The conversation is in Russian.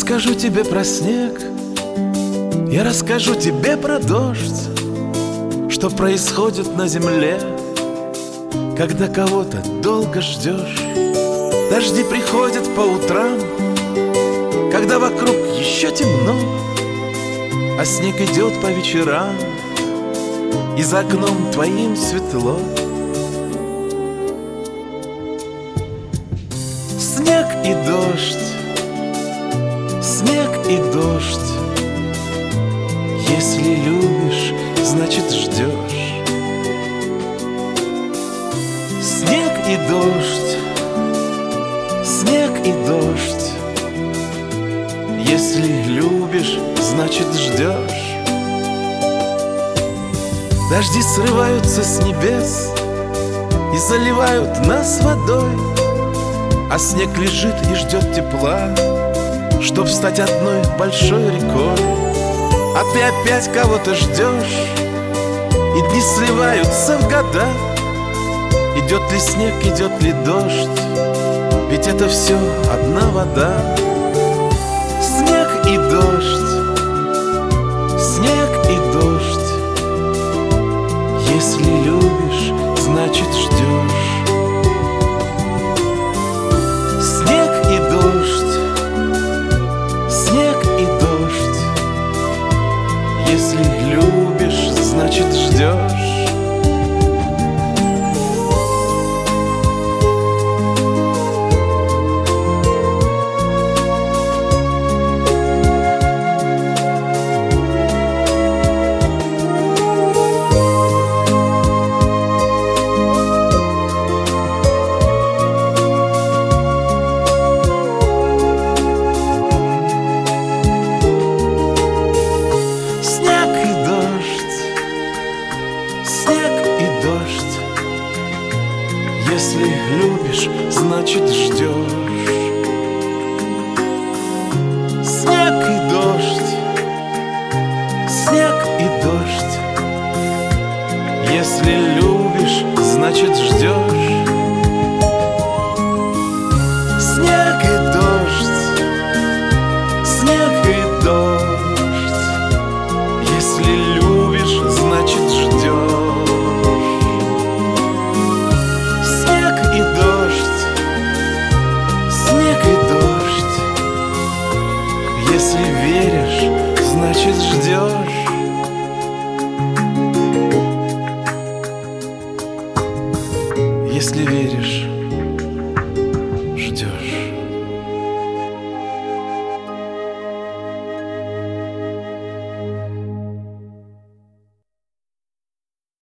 расскажу тебе про снег, я расскажу тебе про дождь, что происходит на земле, когда кого-то долго ждешь. Дожди приходят по утрам, когда вокруг еще темно, а снег идет по вечерам, и за окном твоим светло. Снег и дождь, снег и дождь. Если любишь, значит ждешь. Снег и дождь, снег и дождь. Если любишь, значит ждешь. Дожди срываются с небес и заливают нас водой, а снег лежит и ждет тепла, чтоб стать одной большой рекой. А ты опять кого-то ждешь, и дни сливаются в года. Идет ли снег, идет ли дождь, ведь это все одна вода. Снег и дождь, снег и дождь. Если любишь, значит ждешь. Снег и дождь, снег и дождь. Если любишь, значит ждешь. Если любишь, значит ждешь. Снег и дождь, снег и дождь. Если любишь, значит ждешь. Снег и дождь, снег и дождь. Если любишь, значит ждешь. Если веришь, значит ждешь.